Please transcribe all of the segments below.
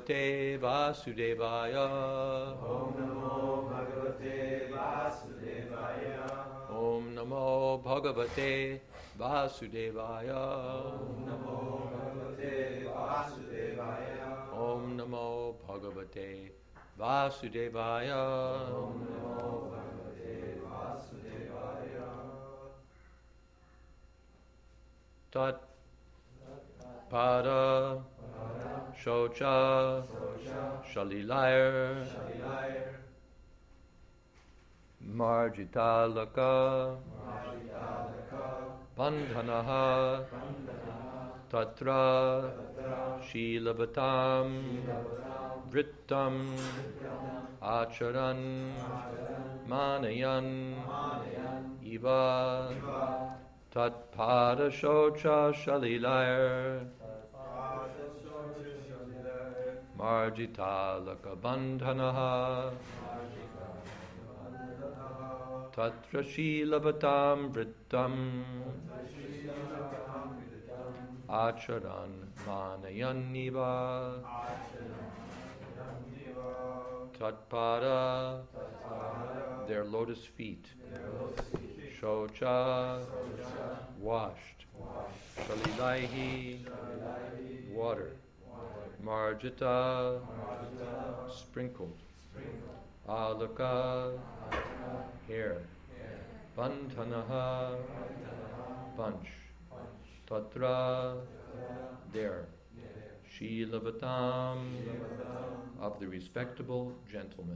Bhagavate Vasudevaya. Om Namo Bhagavate Vasudevaya. Om Namo Bhagavate Vasudevaya. Om Namo Bhagavate Vasudevaya. Om Namo Bhagavate Vasudevaya. Om Namo Bhagavate Vasudevaya. Tat Pada Shocha Shalilair Marjitalaka Bandhanaha Tatra Shilavatam Vrittam Acharan Manayan Iva Tatpada Shocha Shalilair Marjitalaka Bandhanaha Tatra Shilavatam Vrittam Acharan Manayaniva Tatpada, their lotus feet. Shocha, washed. Shalilaihi, water. Marjita, sprinkled. Alaka, hair. Bandhanaha, bunch. Tatra, there. Shilavatam, of the respectable gentleman.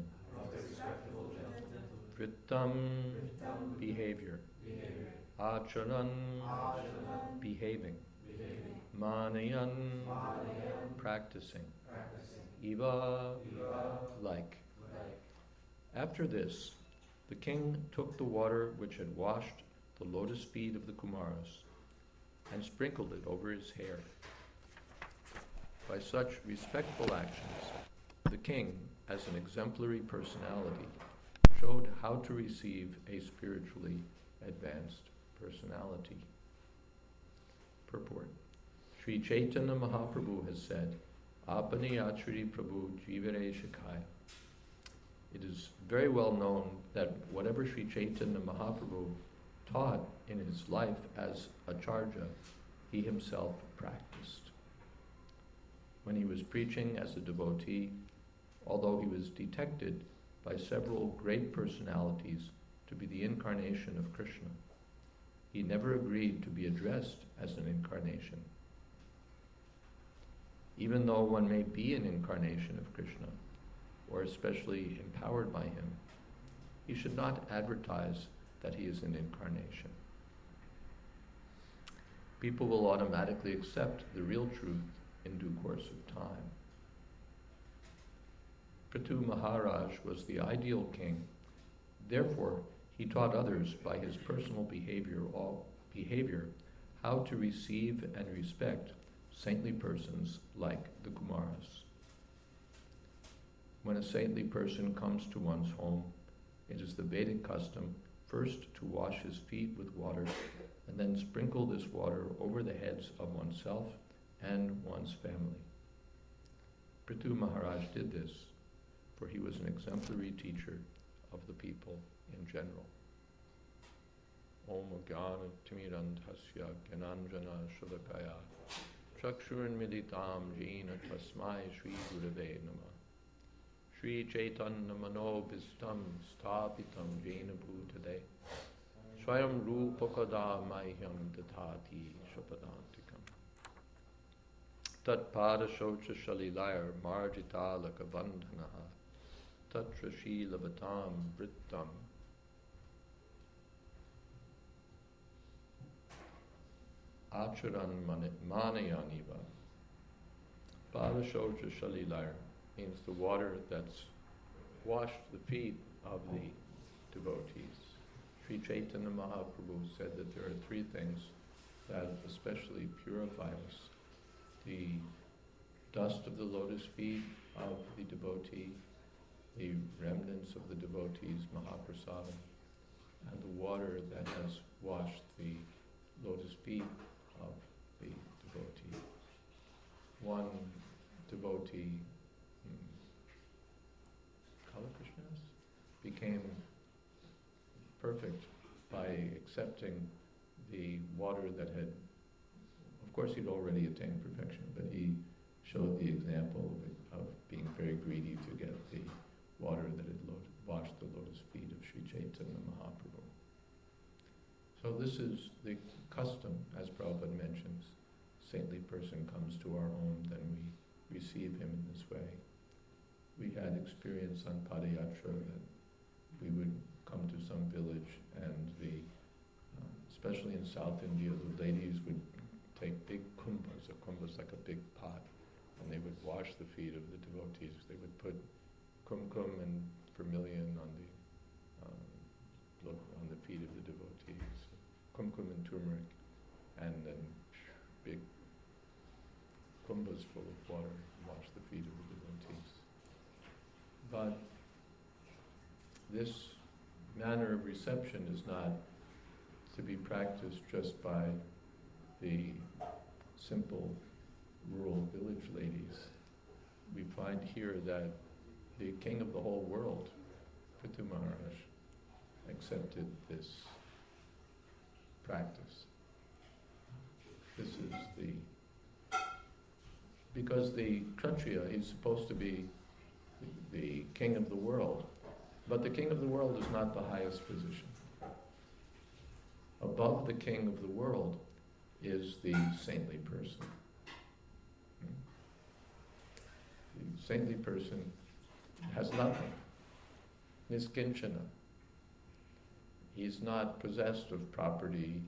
Vrittam, behavior. Acharan, behaving. Manayan, practicing. Iva, like. After this, the king took the water which had washed the lotus feet of the Kumaras and sprinkled it over his hair. By such respectful actions, the king, as an exemplary personality, showed how to receive a spiritually advanced personality. Purport. Sri Chaitanya Mahaprabhu has said, Apani Achari Prabhu Jivare Shikaya. It is very well known that whatever Sri Chaitanya Mahaprabhu taught in his life as Acharya, he himself practiced. When he was preaching as a devotee, although he was detected by several great personalities to be the incarnation of Krishna, he never agreed to be addressed as an incarnation. Even though one may be an incarnation of Krishna, or especially empowered by him, he should not advertise that he is an incarnation. People will automatically accept the real truth in due course of time. Prithu Maharaj was the ideal king. Therefore, he taught others by his personal behavior how to receive and respect saintly persons like the Kumaras. When a saintly person comes to one's home, it is the Vedic custom first to wash his feet with water and then sprinkle this water over the heads of oneself and one's family. Prithu Maharaj did this, for he was an exemplary teacher of the people in general. Om Jnana Timirandhasya Gyananjana Shalakaya Chakshuranmilitam Jena Tasmai Shri Gurave Namah Shri Chaitanya Manobhistam Sthapitam Jena Bhutale Swayam Rupakada Mahyam Datati Shapadantikam Tat Pada Shocha Shalilayar Marjita Lakabandhanaha Tatra Shilavatam Vrittam Acharan Manayaniva. Pada Shocha Shalilayar means the water that's washed the feet of the devotees. Sri Chaitanya Mahaprabhu said that there are three things that especially purify us: the dust of the lotus feet of the devotee, the remnants of the devotee's Mahaprasadam, and the water that has washed the lotus feet of the devotee. One devotee perfect by accepting the water that had, of course he'd already attained perfection, but he showed the example of being very greedy to get the water that had washed the lotus feet of Sri Chaitanya Mahaprabhu. So this is the custom, as Prabhupada mentions. Saintly person comes to our home, then we receive him in this way. We had experience on Padayatra that we would come to some village and especially in South India, the ladies would take big kumbhas. A kumbha is like a big pot, and they would wash the feet of the devotees. They would put kumkum and vermilion on the feet of the devotees, kumkum and turmeric, and then big kumbhas full of water wash the feet of the devotees. But this manner of reception is not to be practiced just by the simple rural village ladies. We find here that the king of the whole world, Prithu Maharaj, accepted this practice. This is because the Kshatriya, he's supposed to be the king of the world, but the king of the world is not the highest position. Above the king of the world is the saintly person. The saintly person has nothing. Niskinchana. He's not possessed of property,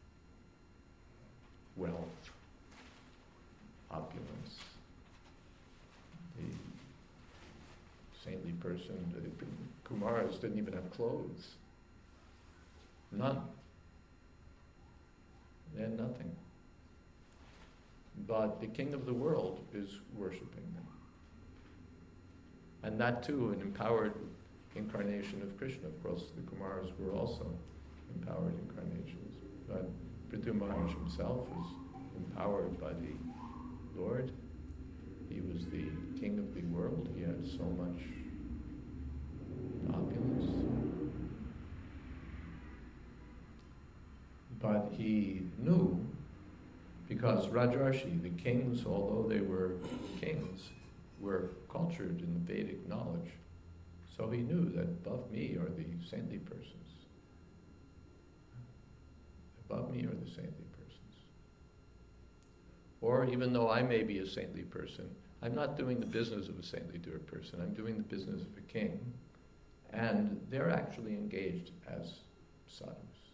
wealth, opulence. The saintly person, the Kumaras didn't even have clothes. None. They had nothing. But the king of the world is worshipping them. And that too, an empowered incarnation of Krishna. Of course, the Kumaras were also empowered incarnations. But Prithu Maharaj himself was empowered by the Lord. He was the king of the world. He had so much opulence. But he knew, because Rajarshi, the kings, although they were kings, were cultured in the Vedic knowledge. So he knew that above me are the saintly persons. Above me are the saintly persons. Or even though I may be a saintly person, I'm not doing the business of a saintly person. I'm doing the business of a king. And they're actually engaged as sadhus.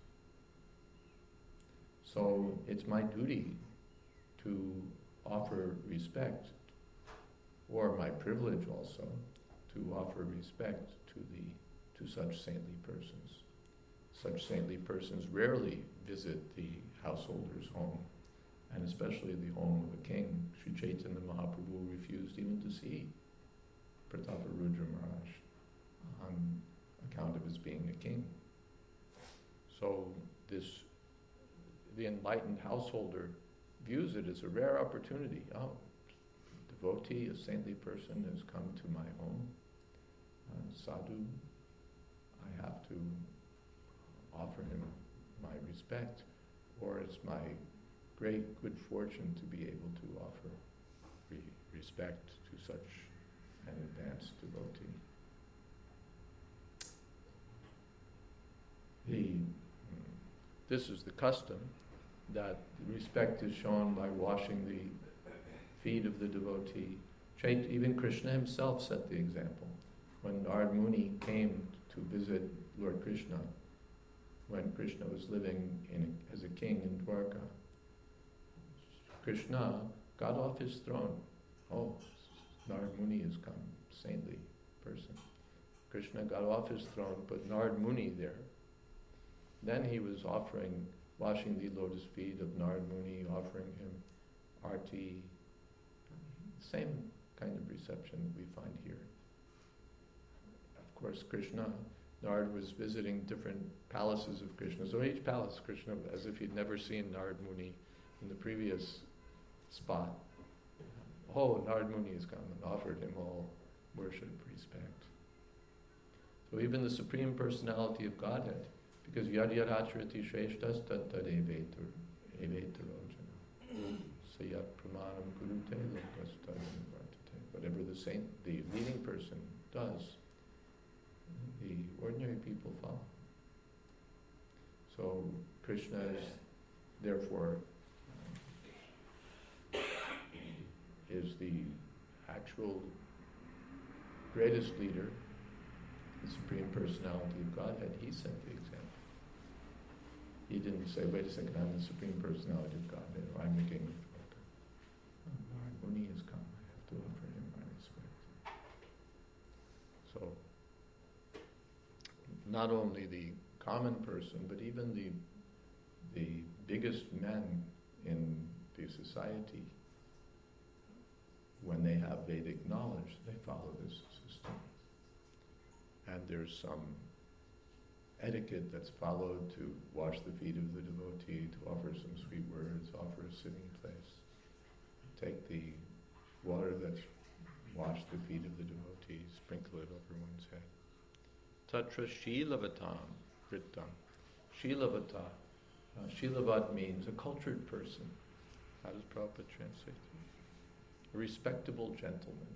So it's my duty to offer respect, or my privilege also, to offer respect to such saintly persons. Such saintly persons rarely visit the householder's home, and especially the home of a king. Sri Chaitanya Mahaprabhu refused even to see Prataparudra Maharaj on account of his being a king. So the enlightened householder views it as a rare opportunity. Oh, devotee, a saintly person has come to my home. Sadhu, I have to offer him my respect, or it's my great good fortune to be able to offer respect to such an advanced devotee. This is the custom, that respect is shown by washing the feet of the devotee. Even Krishna himself set the example. When Narad Muni came to visit Lord Krishna, when Krishna was living as a king in Dwarka, Krishna got off his throne. Oh, Narad Muni has come, saintly person. Krishna got off his throne, put Narad Muni there. Then he was washing the lotus feet of Narad Muni, offering him arti. Same kind of reception we find here. Of course, Narad was visiting different palaces of Krishna. So each palace, Krishna, as if he'd never seen Narad Muni in the previous spot. Oh, Narad Muni has come, and offered him all worship, respect. So even the Supreme Personality of Godhead, Because yad yad acharati shreshtas tad tad evetarojana. Sayat pramanam gurute lokas tad nivartate. Whatever the leading person does, the ordinary people follow. So Krishna is therefore is the actual greatest leader, the Supreme Personality of Godhead. He set the example. He didn't say, wait a second, I'm the Supreme Personality of Godhead, or I'm the King of Dwarka. Lord Muni has come, I have to offer him my respect. So, not only the common person, but even the biggest men in the society, when they have Vedic knowledge, they follow this system. And there's some etiquette that's followed to wash the feet of the devotee, to offer some sweet words, offer a sitting place. Take the water that's washed the feet of the devotee, sprinkle it over one's head. Tatra Shilavatam Vritam. Shilavata. Shilavat means a cultured person. How does Prabhupada translate it? A respectable gentleman.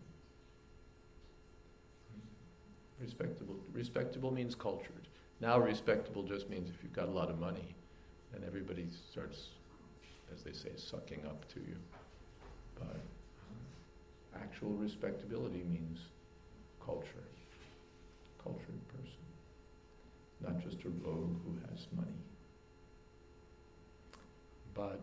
Respectable means cultured. Now respectable just means if you've got a lot of money, then everybody starts, as they say, sucking up to you. But actual respectability means culture. Cultured person. Not just a rogue who has money. But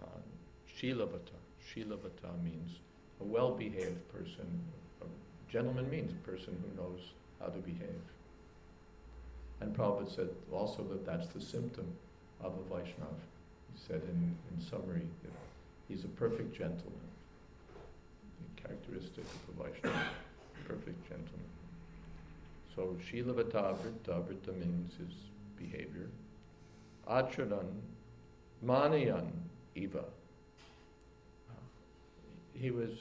Shilavata means a well-behaved person. A gentleman means a person who knows how to behave. And Prabhupada said also that that's the symptom of a Vaishnava. He said in summary that he's a perfect gentleman. The characteristic of a Vaishnava, perfect gentleman. So Shilavata Vritta means his behavior. Acharan Manayan Eva. He was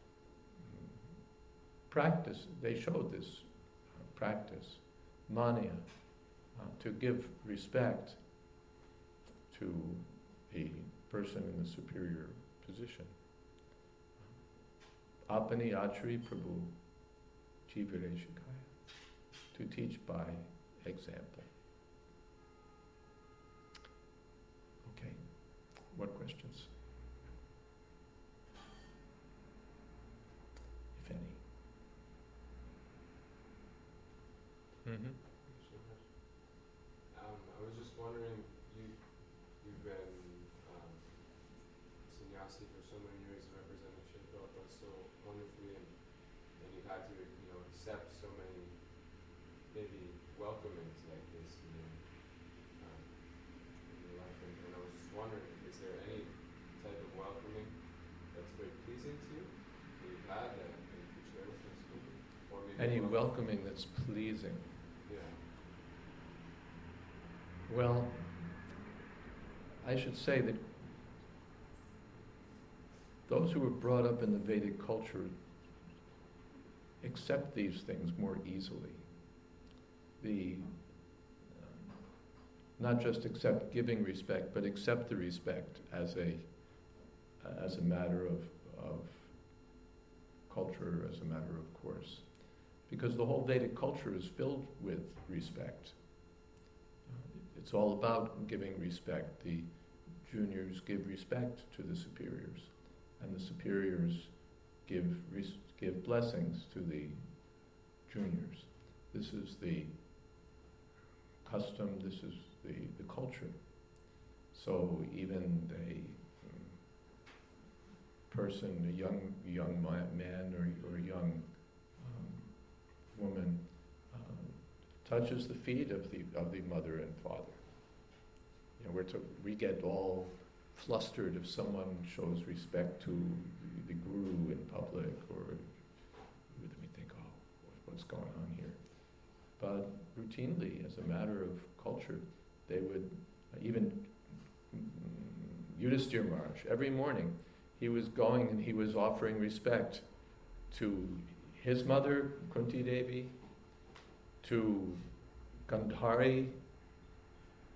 they showed this practice, mania, to give respect to a person in the superior position. Apani Achari Prabhu Jivire Shikaya, to teach by example. Okay, what questions? If any. Mm-hmm. I was just wondering, you've been sannyasi for so many years and represented Srila Prabhupada so wonderfully, and you've had to, accept so many maybe welcomings like this in your life, and I was just wondering, is there any type of welcoming that's very pleasing to you that you've had that you could share with us, maybe? Or maybe Any welcoming that's pleasing? Yeah. Well, I should say that those who were brought up in the Vedic culture accept these things more easily. Not just accept giving respect, but accept the respect as a matter of culture, as a matter of course. Because the whole Vedic culture is filled with respect. It's all about giving respect. The juniors give respect to the superiors, and the superiors give blessings to the juniors. This is the custom, this is the culture. So even a person, a young man or a young woman touches the feet of the mother and father. We get all flustered if someone shows respect to the guru in public, or we think, oh, what's going on here? But routinely, as a matter of culture, they would, even Yudhisthira Maharaj, every morning, he was going and he was offering respect to his mother, Kunti Devi, to Gandhari,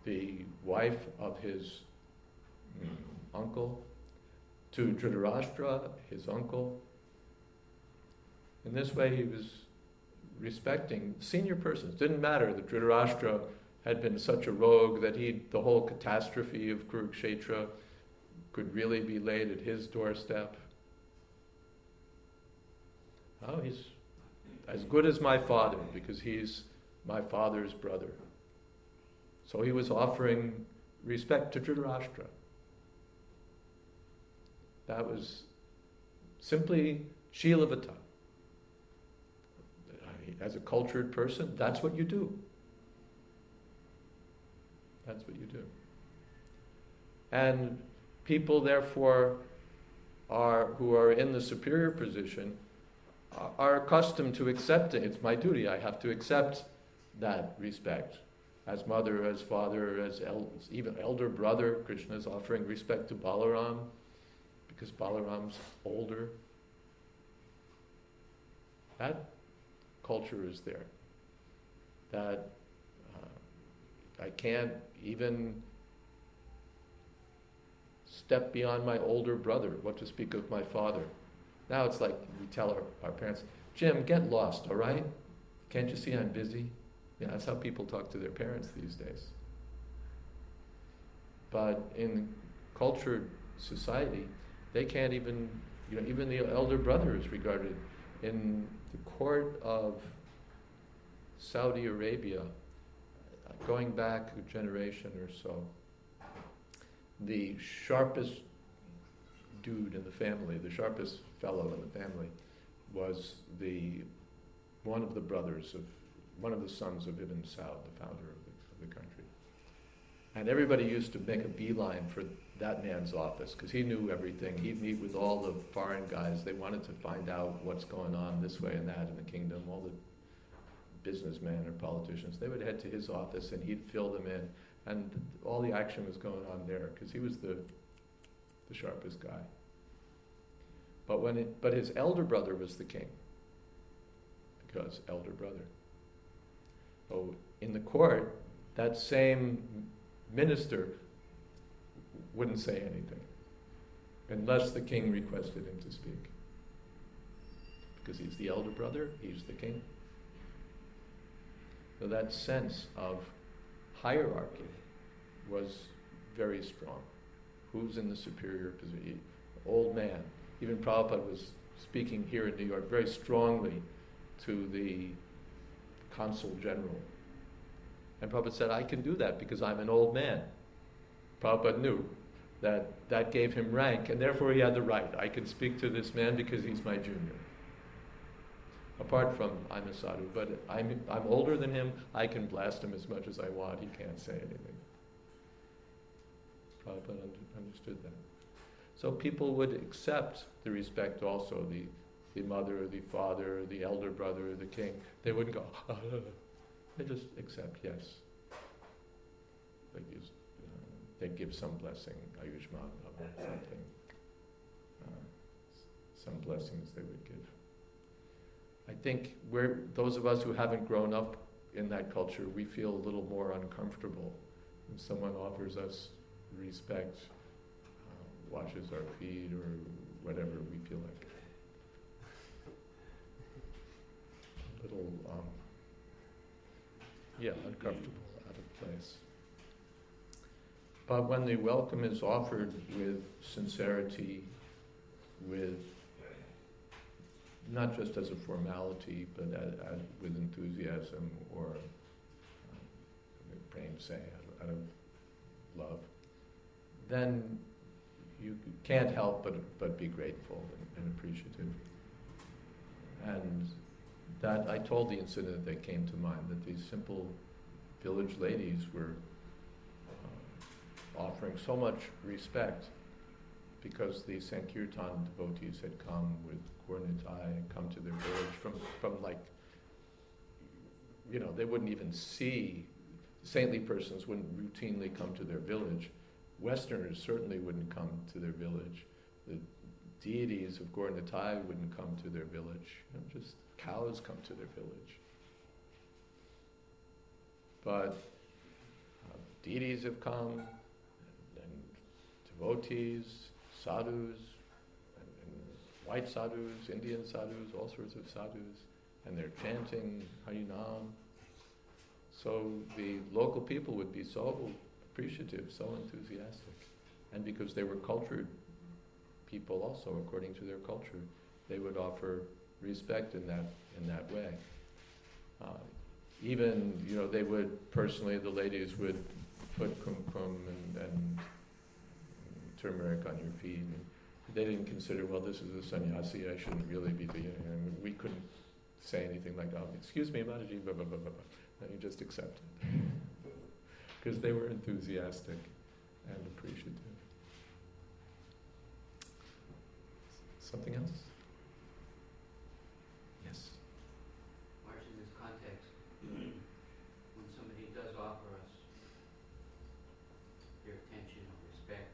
the wife of his uncle, to Dhritarashtra, his uncle. In this way he was respecting senior persons. Didn't matter that Dhritarashtra had been such a rogue that the whole catastrophe of Kurukshetra could really be laid at his doorstep. Oh, he's as good as my father because he's my father's brother. So he was offering respect to Dhritarashtra. That was simply Shilavata. As a cultured person, that's what you do. That's what you do. And people, therefore, who are in the superior position are accustomed to accepting. It's my duty. I have to accept that respect. As mother, as father, as even elder brother, Krishna is offering respect to Balaram because Balaram's older. That culture is there. That I can't even step beyond my older brother, what to speak of my father. Now it's like we tell our parents, Jim, get lost, all right? Can't you see I'm busy? Yeah, that's how people talk to their parents these days. But in cultured society, they can't even, even the elder brother is regarded. In the court of Saudi Arabia, going back a generation or so, the sharpest dude in the family, the sharpest fellow in the family, was one of the sons of Ibn Saud, the founder of the country. And everybody used to make a beeline for that man's office because he knew everything. He'd meet with all the foreign guys. They wanted to find out what's going on this way and that in the kingdom. All the businessmen or politicians, they would head to his office and he'd fill them in. And all the action was going on there because he was the sharpest guy. But his elder brother was the king because elder brother. So in the court, that same minister wouldn't say anything unless the king requested him to speak. Because he's the elder brother, he's the king. So that sense of hierarchy was very strong. Who's in the superior position? Old man. Even Prabhupada was speaking here in New York very strongly to the consul general. And Prabhupada said, I can do that because I'm an old man. Prabhupada knew that gave him rank, and therefore he had the right. I can speak to this man because he's my junior. Apart from I'm a sadhu, but I'm older than him, I can blast him as much as I want, he can't say anything. Prabhupada understood that. So people would accept the respect also, the mother, the father, the elder brother, the king. They wouldn't go, they just accept, yes. They'd give some blessing, Ayushman, or something. Some blessings they would give. I think those of us who haven't grown up in that culture, we feel a little more uncomfortable when someone offers us respect, washes our feet or whatever we feel like. A little, uncomfortable, out of place. But when the welcome is offered with sincerity, with not just as a formality, but with enthusiasm or prem se, out of love, then you can't help but be grateful and appreciative. And that, I told the incident that came to mind, that these simple village ladies were offering so much respect because the Sankirtan devotees had come with Gaur Nitai and come to their village from they wouldn't even see, saintly persons wouldn't routinely come to their village. Westerners certainly wouldn't come to their village. The deities of Gaur Nitai wouldn't come to their village. Just cows come to their village. But deities have come, and devotees, sadhus, and white sadhus, Indian sadhus, all sorts of sadhus, and they're chanting Harinam. So the local people would be so appreciative, so enthusiastic. And because they were cultured people also, according to their culture, they would offer respect in that way. Even, they would, personally, the ladies would put kumkum and turmeric on your feet. And they didn't consider, well, this is a sannyasi, I shouldn't really be doing it. And we couldn't say anything like, oh, excuse me, Mataji, blah, blah, blah, blah, blah. And you just accept it. Because they were enthusiastic and appreciative. Something else? Yes. March, in this context, when somebody does offer us their attention or respect,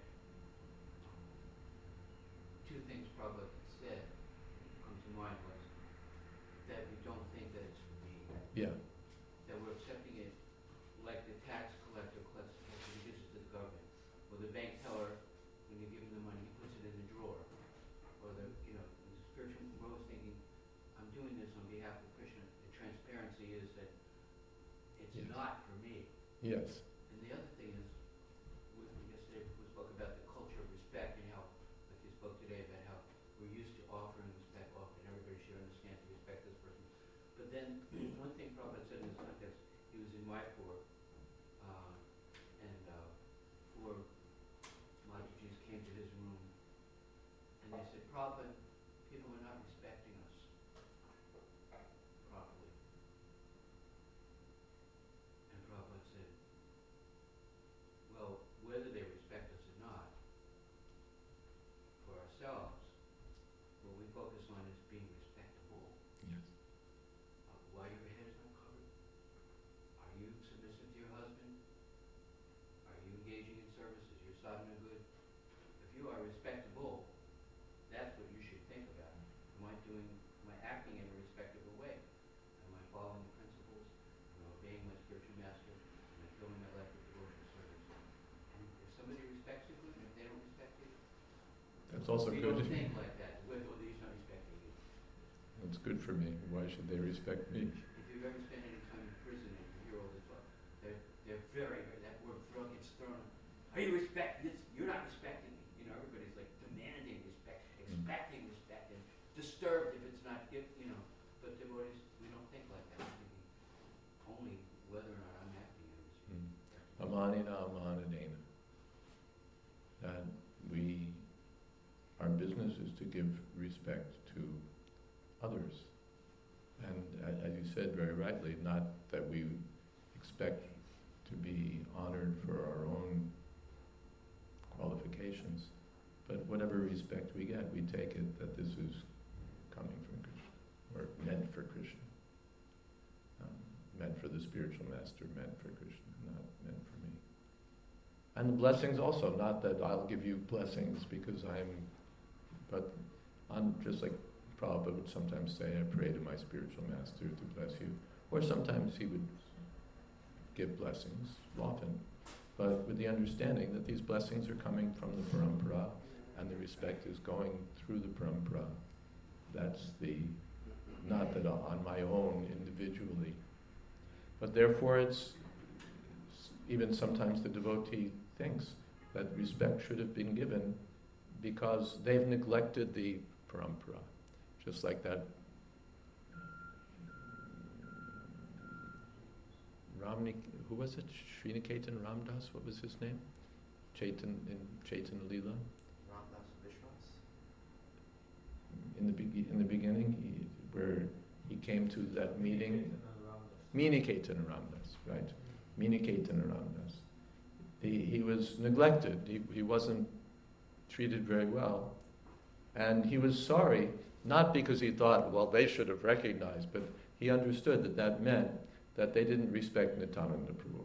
two things Prabhupada said come to mind was that we don't think that it's for me. Yeah. That we're accepting it like the tax collector has to reduce it to the government. Or the bank teller, when you give him the money, he puts it in the drawer. Or the spiritual, we're always thinking, I'm doing this on behalf of Krishna. The transparency is that it's Yes. not for me. Yes. And the other thing is, yesterday we spoke about the culture of respect and how, like you spoke today, about how we're used to offering respect often. Everybody should understand to respect this person. But then, one thing Prabhupada said in this context, he was in Mayapur, and four Madhujis came to his room, and they said, Prabhupada, people are not respecting us properly. And Prabhupada said, well, whether they respect us or not, for ourselves, what we focus on is being respectable. Yes. Why your head is not covered? Are you submissive to your husband? Are you engaging in service? Is your sadhana good? If you are respectable, that's what you should think about. Am I acting in a respectable way? Am I following the principles? Am I obeying my spiritual master? Am I filling my life with devotional service? And if somebody respects you, good, and if they don't respect you, That's also we good. don't think like that. Well, he's not respecting you. It's good for me. Why should they respect me? If you've ever spent any time in prison and you hear all this talk, they're very, that word drug gets thrown. Are you respecting this? You're not respecting me. Everybody's like demanding respect, expecting respect, and disturbed if it's not given, But devotees, we don't think like that. We're thinking only whether or not I'm acting in respect. Amanina amanadena. That our business is to give respect to others. And as you said very rightly, not that we expect to be honored for our own qualifications, but whatever respect we get, we take it that this is coming from Krishna, or meant for Krishna. Meant for the spiritual master, meant for Krishna, not meant for me. And the blessings also, not that I'll give you blessings because but just like Prabhupada would sometimes say, I pray to my spiritual master to bless you. Or sometimes he would give blessings, often, but with the understanding that these blessings are coming from the parampara, and the respect is going through the parampara. That's not that on my own individually. But therefore it's, even sometimes the devotee thinks that respect should have been given because they've neglected the parampara. Just like that who was it? Sriniketan Ramdas, what was his name? Chaitanya Leela? Ramdas Vishwas? In the beginning, where he came to that meeting. Miniketan Ramdas, right? Miniketan Ramdas. He was neglected. He wasn't treated very well. And he was sorry, not because he thought, well, they should have recognized, but he understood that meant that they didn't respect Nityananda Prabhu.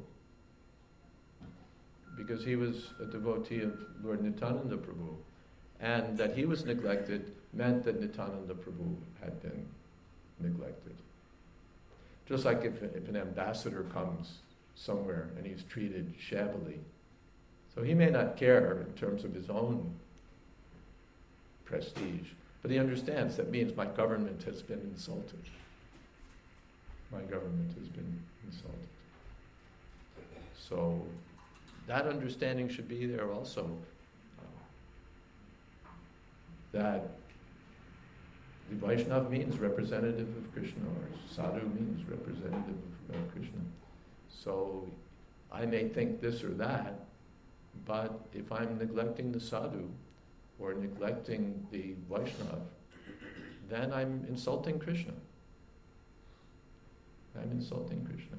Because he was a devotee of Lord Nityananda Prabhu. And that he was neglected meant that Nityananda Prabhu had been neglected. Just like if an ambassador comes somewhere and he's treated shabbily. So he may not care in terms of his own prestige, but he understands that means my government has been insulted. My government has been insulted. So that understanding should be there also. That the Vaishnava means representative of Krishna, or sadhu means representative of Krishna. So I may think this or that, but if I'm neglecting the sadhu or neglecting the Vaishnava, then I'm insulting Krishna. I'm insulting Krishna.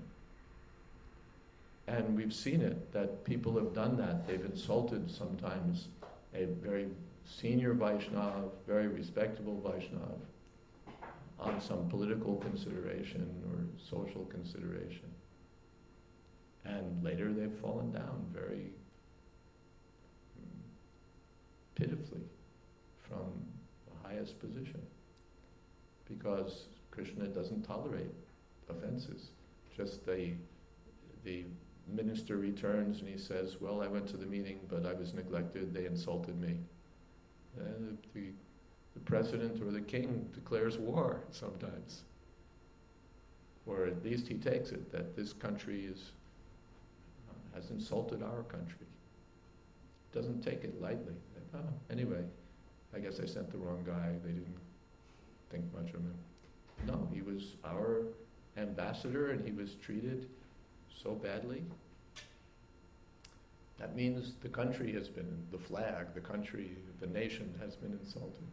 And we've seen it, that people have done that. They've insulted sometimes a very senior Vaishnava, very respectable Vaishnava, on some political consideration or social consideration. And later they've fallen down very pitifully from the highest position, because Krishna doesn't tolerate offenses. Just the minister returns and he says, well, I went to the meeting, but I was neglected, they insulted me. And the president or the king declares war sometimes. Or at least he takes it that this country has insulted our country. Doesn't take it lightly. Anyway, I guess I sent the wrong guy. They didn't think much of him. No, he was our ambassador and he was treated so badly. That means the country has been, the flag, the country, the nation has been insulted.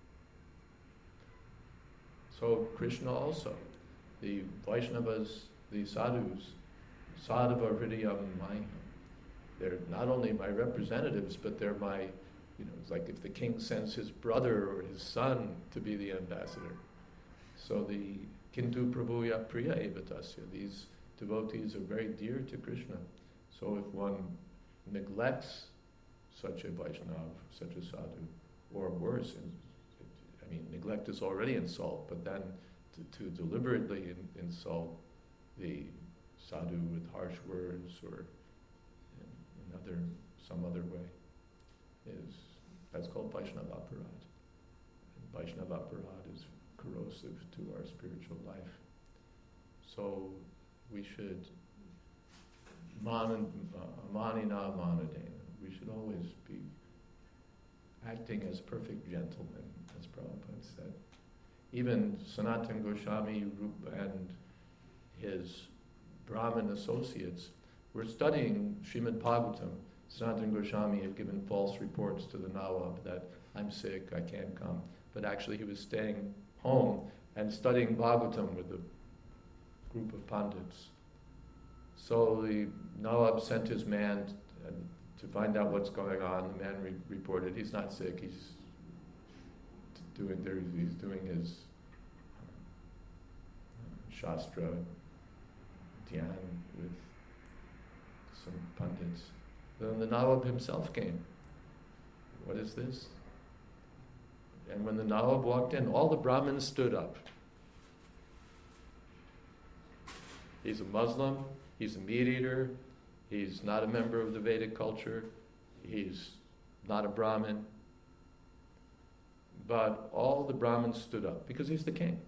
So Krishna also, the Vaishnavas, the sadhus, sadhava hridayam maham, they're not only my representatives, but they're my, it's like if the king sends his brother or his son to be the ambassador. So the kintu prabhuya priya evatasya, these devotees are very dear to Krishna. So if one neglects such a Vaishnava, such a sadhu, or worse, neglect is already insult, but then to deliberately insult the sadhu with harsh words or in some other way, that's called Vaishnava aparad. And Vaishnava aparad is corrosive to our spiritual life. So we should manina manadena. We should always be acting as perfect gentlemen, as Prabhupada said. Even Sanatana Goswami and his Brahmin associates were studying Srimad Bhagavatam. Sanatana Goswami had given false reports to the Nawab that I'm sick, I can't come. But actually he was staying home and studying Bhagavatam with a group of pandits. So the Nawab sent his man to find out what's going on. The man reported he's not sick, he's doing his Shastra dhyan with some pandits. Then the Nawab himself came. What is this? And when the Nawab walked in, all the Brahmins stood up. He's a Muslim, he's a meat eater, he's not a member of the Vedic culture, he's not a Brahmin. But all the Brahmins stood up because he's the king.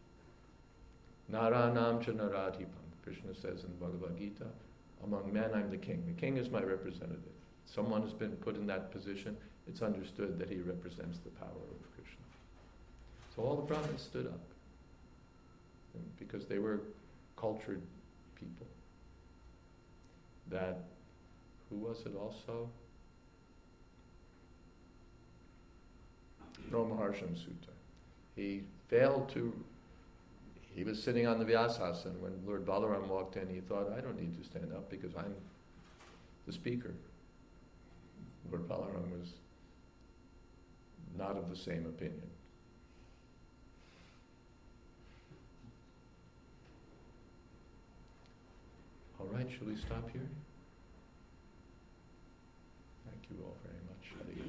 Naranam cha naradhipam, Krishna says in the Bhagavad Gita, among men I'm the king. The king is my representative. Someone has been put in that position, it's understood that he represents the power of Krishna. So all the Brahmins stood up because they were cultured people. That, who was it also? Romaharshan Sutta. He was sitting on the Vyasasana when Lord Balaram walked in. He thought, I don't need to stand up because I'm the speaker. Lord Balaram was not of the same opinion. All right, shall we stop here? Thank you all very much.